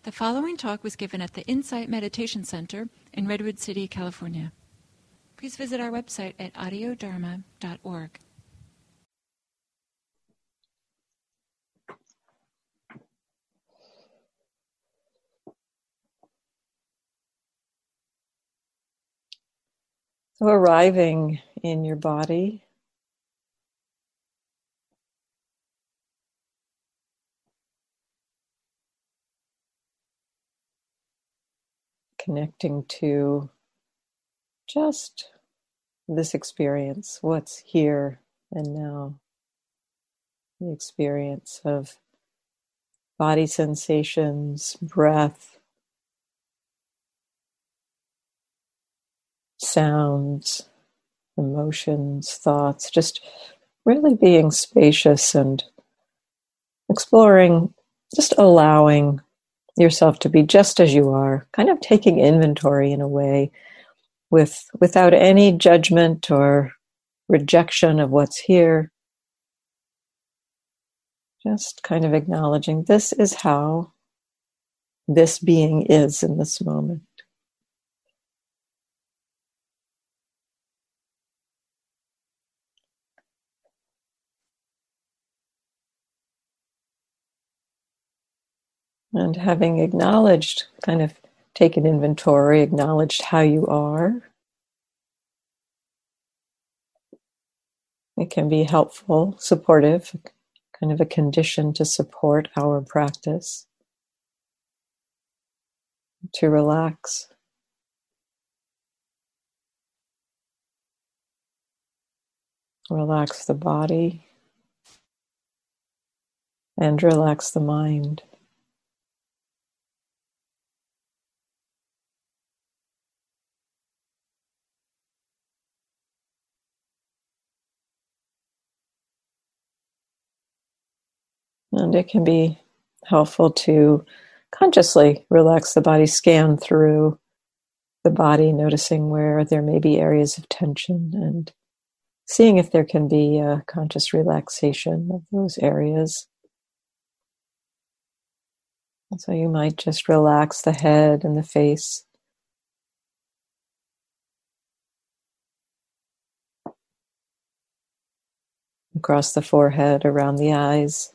The following talk was given at the Insight Meditation Center in Redwood City, California. Please visit our website at audiodharma.org. So arriving in your body, connecting to just this experience, what's here and now, the experience of body sensations, breath, sounds, emotions, thoughts, just really being spacious and exploring, just allowing yourself to be just as you are, kind of taking inventory in a way without any judgment or rejection of what's here. Just kind of acknowledging this is how this being is in this moment. And having acknowledged, kind of taken inventory, acknowledged how you are, it can be helpful, supportive, kind of a condition to support our practice, to relax. Relax the body and relax the mind. And it can be helpful to consciously relax the body, scan through the body, noticing where there may be areas of tension and seeing if there can be a conscious relaxation of those areas. And so you might just relax the head and the face. Across the forehead, around the eyes.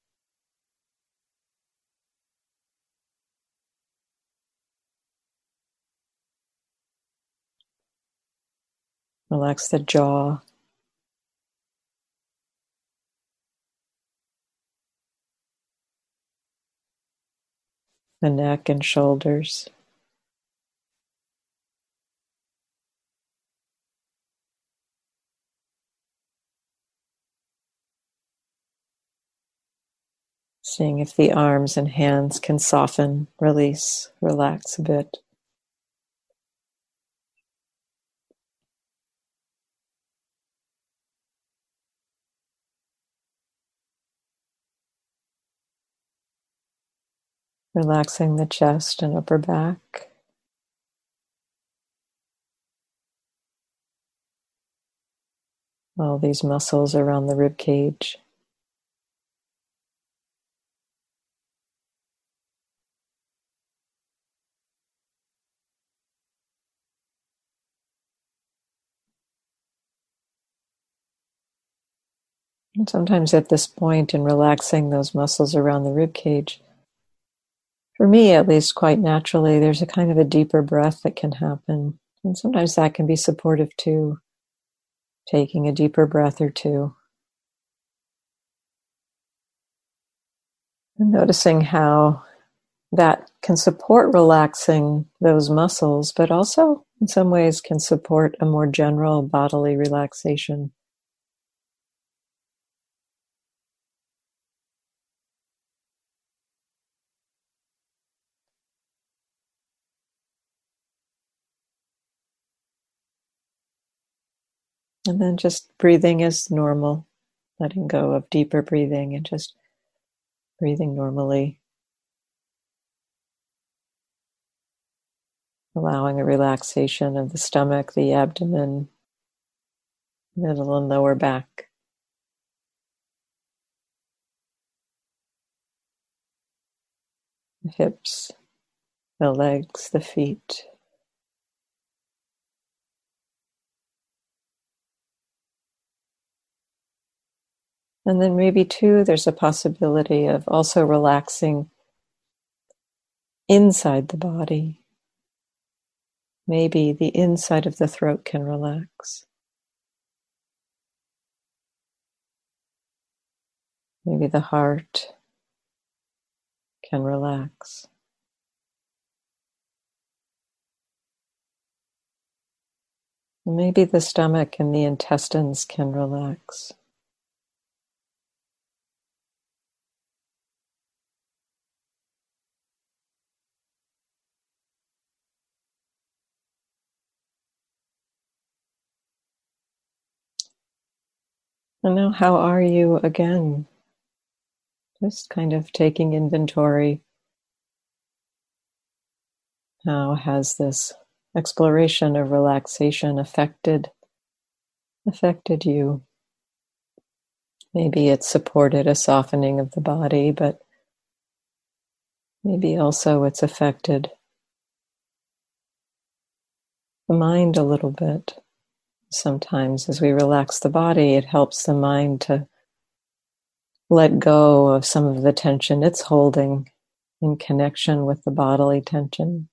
Relax the jaw. The neck and shoulders. Seeing if the arms and hands can soften, release, relax a bit. Relaxing the chest and upper back. All these muscles around the rib cage. And sometimes at this point in relaxing those muscles around the rib cage, for me at least quite naturally, there's a kind of a deeper breath that can happen. And sometimes that can be supportive too, taking a deeper breath or two. And noticing how that can support relaxing those muscles, but also in some ways can support a more general bodily relaxation. And then just breathing as normal, letting go of deeper breathing and just breathing normally. Allowing a relaxation of the stomach, the abdomen, middle and lower back. The hips, the legs, the feet. And then maybe too, there's a possibility of also relaxing inside the body. Maybe the inside of the throat can relax. Maybe the heart can relax. Maybe the stomach and the intestines can relax. And now, how are you again? Just kind of taking inventory. How has this exploration of relaxation affected you? Maybe it supported a softening of the body, but maybe also it's affected the mind a little bit. Sometimes as we relax the body, it helps the mind to let go of some of the tension it's holding in connection with the bodily tension.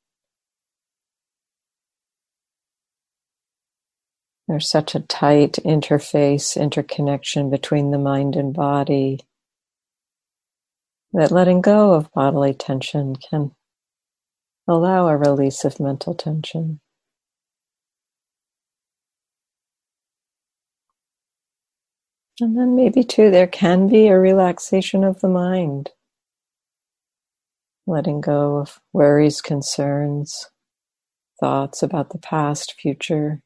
There's such a tight interconnection between the mind and body that letting go of bodily tension can allow a release of mental tension. And then maybe too, there can be a relaxation of the mind. Letting go of worries, concerns, thoughts about the past, future.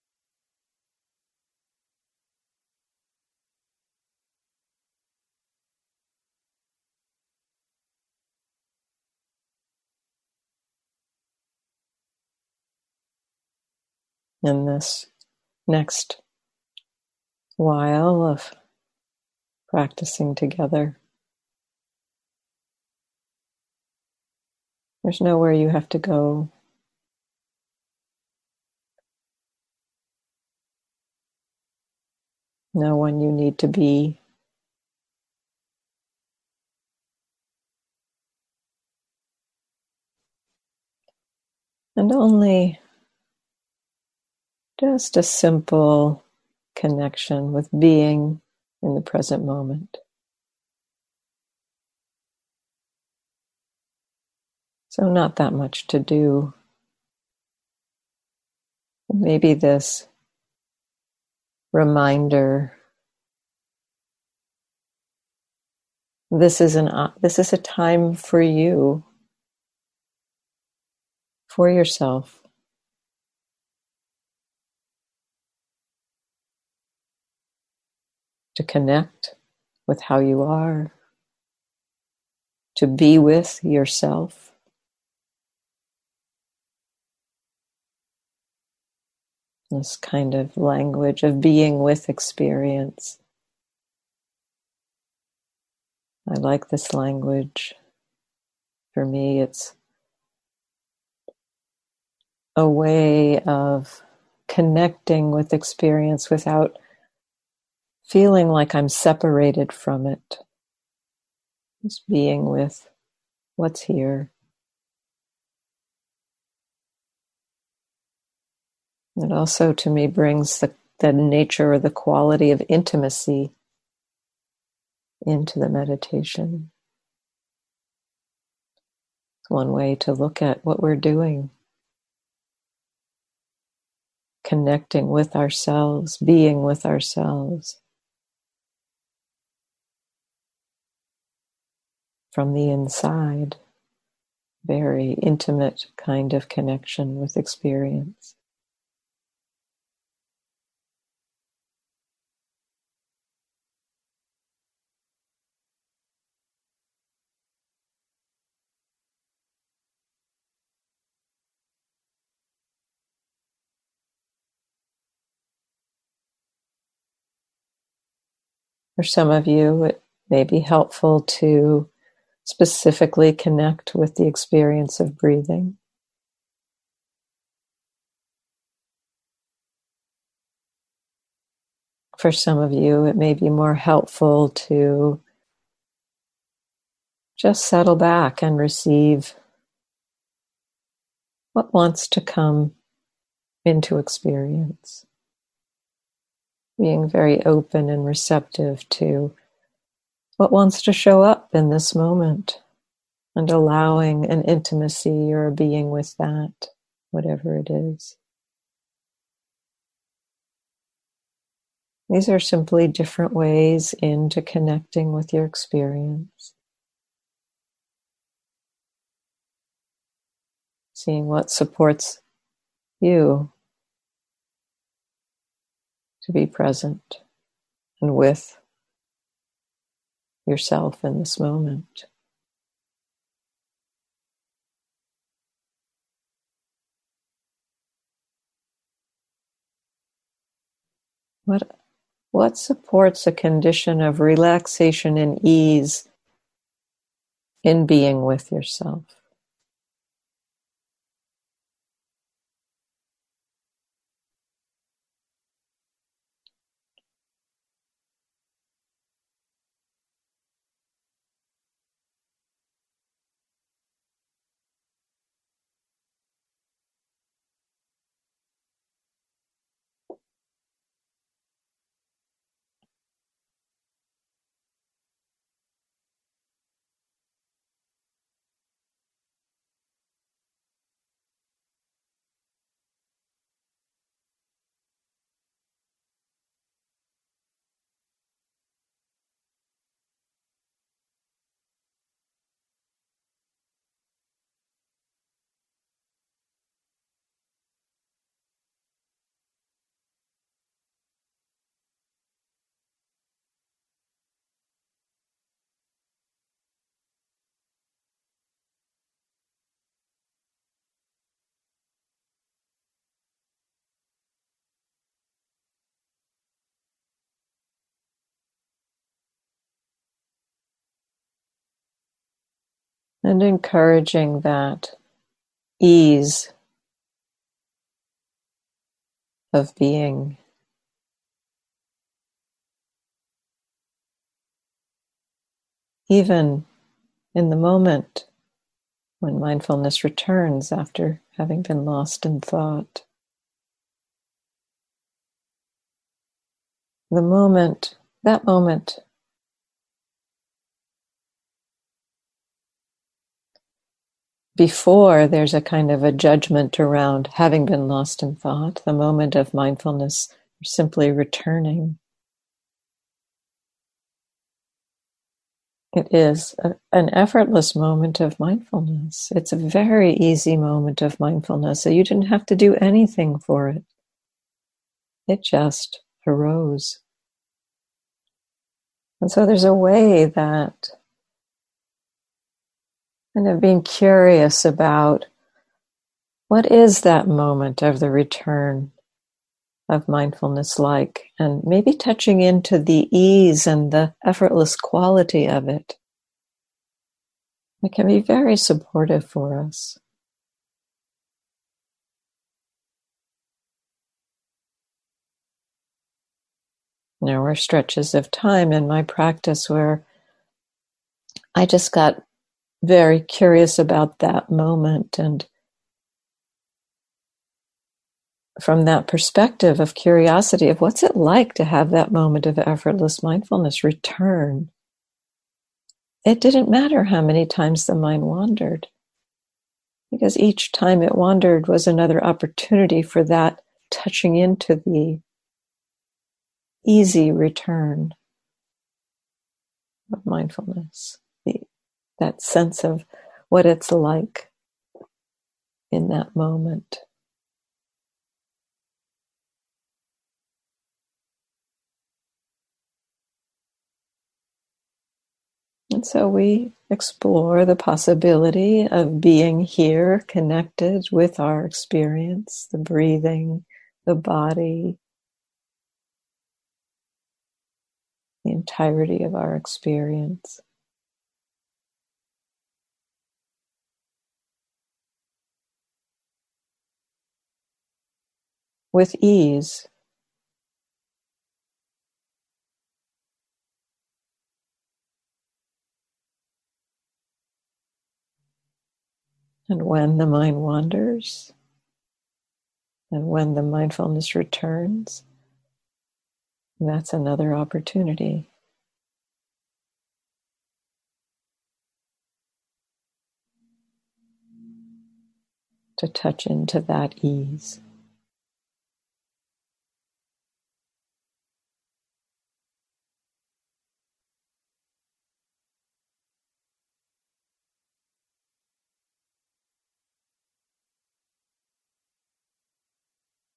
In this next while of practicing together, there's nowhere you have to go. No one you need to be. And only just a simple connection with being in the present moment. So not that much to do. Maybe this reminder, this is a time for you, for yourself. To connect with how you are, to be with yourself. This kind of language of being with experience. I like this language. For me, it's a way of connecting with experience without feeling like I'm separated from it. Just being with what's here. It also, to me, brings the nature or the quality of intimacy into the meditation. It's one way to look at what we're doing. Connecting with ourselves, being with ourselves. From the inside, very intimate kind of connection with experience. For some of you, it may be helpful to specifically connect with the experience of breathing. For some of you, it may be more helpful to just settle back and receive what wants to come into experience. Being very open and receptive to what wants to show up in this moment and allowing an intimacy or a being with that, whatever it is. These are simply different ways into connecting with your experience. Seeing what supports you to be present and with yourself in this moment. What supports a condition of relaxation and ease in being with yourself? And encouraging that ease of being. Even in the moment when mindfulness returns after having been lost in thought. That moment, before there's a kind of a judgment around having been lost in thought, the moment of mindfulness, simply returning. It is an effortless moment of mindfulness. It's a very easy moment of mindfulness. So you didn't have to do anything for it. It just arose. And so there's a way that kind of being curious about what is that moment of the return of mindfulness like, and maybe touching into the ease and the effortless quality of it. It can be very supportive for us. There were stretches of time in my practice where I just got very curious about that moment, and from that perspective of curiosity of what's it like to have that moment of effortless mindfulness return, it didn't matter how many times the mind wandered, because each time it wandered was another opportunity for that touching into the easy return of mindfulness, that sense of what it's like in that moment. And so we explore the possibility of being here, connected with our experience, the breathing, the body, the entirety of our experience. with ease. And when the mind wanders, and when the mindfulness returns, that's another opportunity to touch into that ease.